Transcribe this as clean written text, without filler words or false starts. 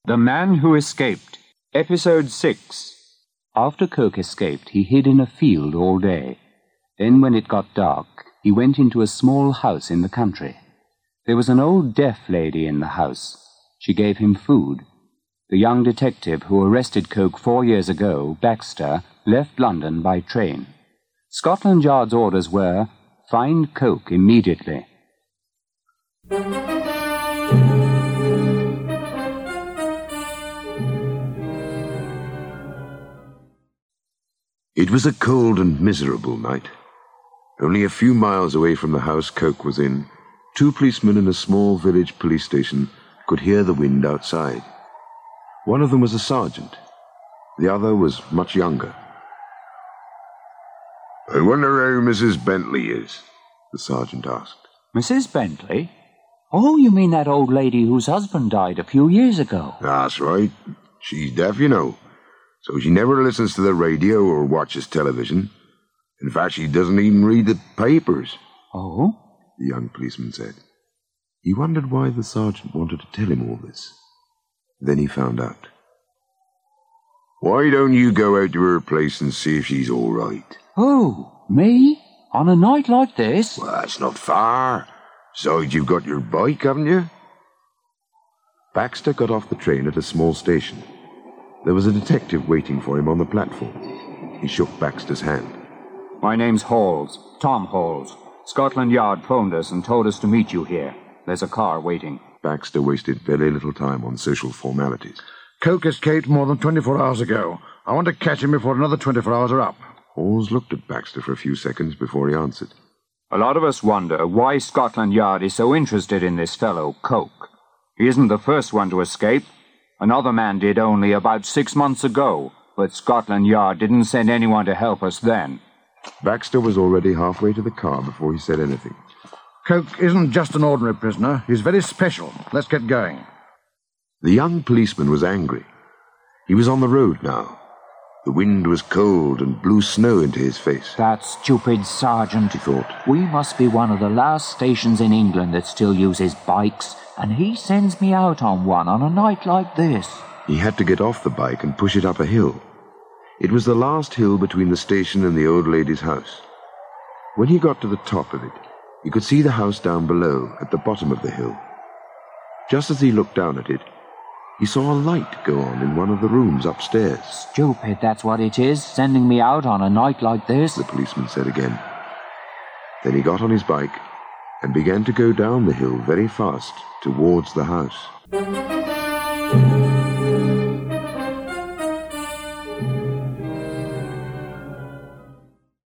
The Man Who Escaped, Episode 6. After Coke escaped, he hid in a field all day. Then, when it got dark, he went into a small house in the country. There was an old deaf lady in the house. She gave him food. The young detective who arrested Coke 4 years ago, Baxter, left London by train. Scotland Yard's orders were, find Coke immediately. It was a cold and miserable night. Only a few miles away from the house Coke was in, 2 policemen in a small village police station could hear the wind outside. One of them was a sergeant. The other was much younger. "I wonder how Mrs. Bentley is," the sergeant asked. Mrs. Bentley? Oh, you mean that old lady whose husband died a few years ago? That's right. She's deaf, you know. So she never listens to the radio or watches television. In fact, she doesn't even read the papers. Oh? The young policeman said. He wondered why the sergeant wanted to tell him all this. Then he found out. "Why don't you go out to her place and see if she's all right?" Oh, me? On a night like this? Well, that's not far. Besides, you've got your bike, haven't you? Baxter got off the train at a small station. There was a detective waiting for him on the platform. He shook Baxter's hand. My name's Halls, Tom Halls. Scotland Yard phoned us and told us to meet you here. There's a car waiting. Baxter wasted very little time on social formalities. Coke escaped more than 24 hours ago. I want to catch him before another 24 hours are up. Halls looked at Baxter for a few seconds before he answered. A lot of us wonder why Scotland Yard is so interested in this fellow, Coke. He isn't the first one to escape. Another man did only about 6 months ago, but Scotland Yard didn't send anyone to help us then. Baxter was already halfway to the car before he said anything. Coke isn't just an ordinary prisoner. He's very special. Let's get going. The young policeman was angry. He was on the road now. The wind was cold and blew snow into his face. That stupid sergeant, he thought. We must be one of the last stations in England that still uses bikes, and he sends me out on one on a night like this. He had to get off the bike and push it up a hill. It was the last hill between the station and the old lady's house. When he got to the top of it, he could see the house down below at the bottom of the hill. Just as he looked down at it, he saw a light go on in one of the rooms upstairs. Stupid, that's what it is, sending me out on a night like this, the policeman said again. Then he got on his bike and began to go down the hill very fast towards the house.